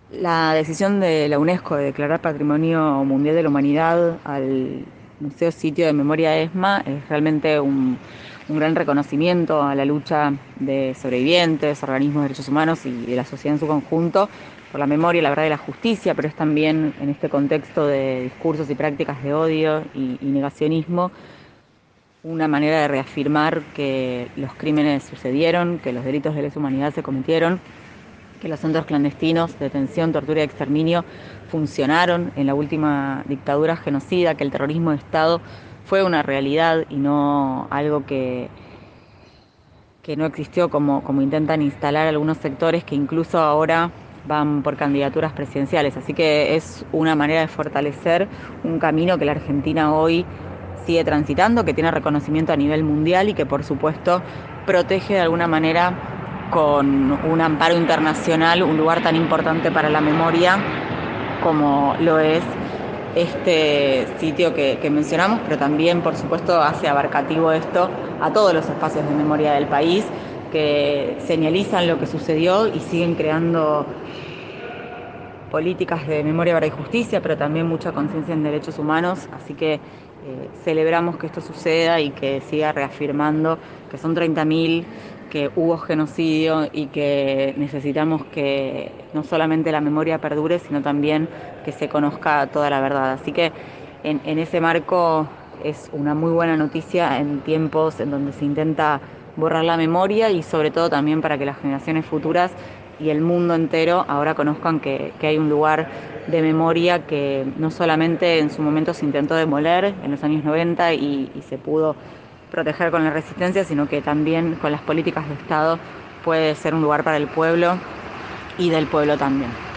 La decisión de la UNESCO de declarar Patrimonio Mundial de la Humanidad al Museo Sitio de Memoria ESMA es realmente un gran reconocimiento a la lucha de sobrevivientes, organismos de derechos humanos y de la sociedad en su conjunto por la memoria, la verdad y la justicia, pero es también en este contexto de discursos y prácticas de odio y negacionismo una manera de reafirmar que los crímenes sucedieron, que los delitos de lesa humanidad se cometieron, que los centros clandestinos de detención, tortura y exterminio funcionaron en la última dictadura genocida, que el terrorismo de Estado fue una realidad y no algo que no existió como intentan instalar algunos sectores que incluso ahora van por candidaturas presidenciales. Así que es una manera de fortalecer un camino que la Argentina hoy sigue transitando, que tiene reconocimiento a nivel mundial y que por supuesto protege de alguna manera con un amparo internacional un lugar tan importante para la memoria como lo es este sitio que mencionamos, pero también, por supuesto, hace abarcativo esto a todos los espacios de memoria del país que señalizan lo que sucedió y siguen creando políticas de memoria, verdad y justicia, pero también mucha conciencia en derechos humanos, así que celebramos que esto suceda y que siga reafirmando que son 30.000, que hubo genocidio y que necesitamos que no solamente la memoria perdure, sino también que se conozca toda la verdad. Así que en ese marco es una muy buena noticia en tiempos en donde se intenta borrar la memoria y sobre todo también para que las generaciones futuras y el mundo entero ahora conozcan que hay un lugar de memoria que no solamente en su momento se intentó demoler en los años 90 y se pudo proteger con la resistencia, sino que también con las políticas de Estado puede ser un lugar para el pueblo y del pueblo también.